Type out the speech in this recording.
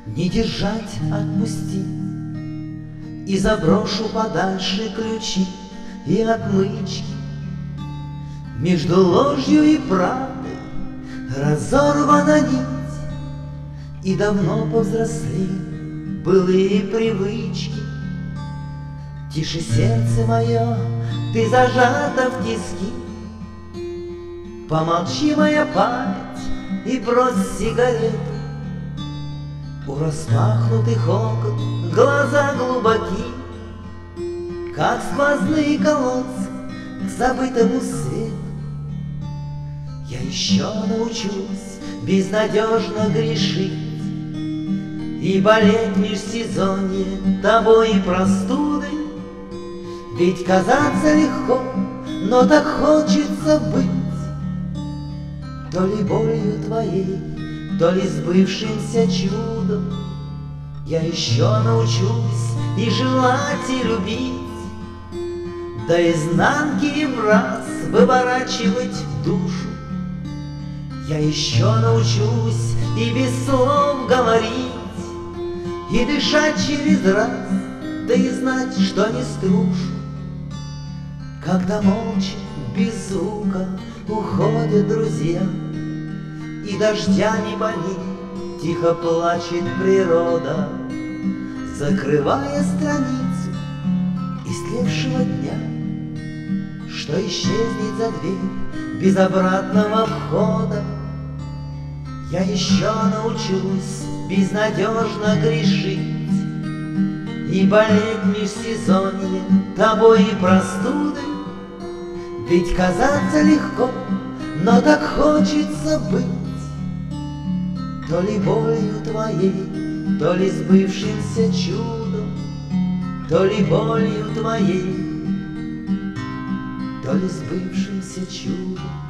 Не держать, отпусти, и заброшу подальше ключи и отмычки. Между ложью и правдой разорвана нить, и давно повзрослели былые привычки. Тише, сердце мое, ты зажата в тиски. Помолчи, моя память, и брось сигарету. У распахнутых окон глаза глубоки, как сквозные колодцы к забытому свету. Я еще научусь безнадежно грешить и болеть межсезонье тобой и простудой. Ведь казаться легко, но так хочется быть то ли болью твоей, то ли сбывшимся чудом. Я еще научусь и желать, и любить, до изнанки и враз выворачивать душу. Я еще научусь и без слов говорить, и дышать через раз, да и знать, что не струшу. Когда молча, без звука уходят друзья, и дождями по ним тихо плачет природа, закрывая страницу истлевшего дня, что исчезнет за дверь без обратного входа. Я еще научусь безнадежно грешить и болеть межсезонье тобой и простудой. Ведь казаться легко, но так хочется быть то ли болью твоей, то ли сбывшимся чудом, то ли болью твоей, то ли сбывшимся чудом.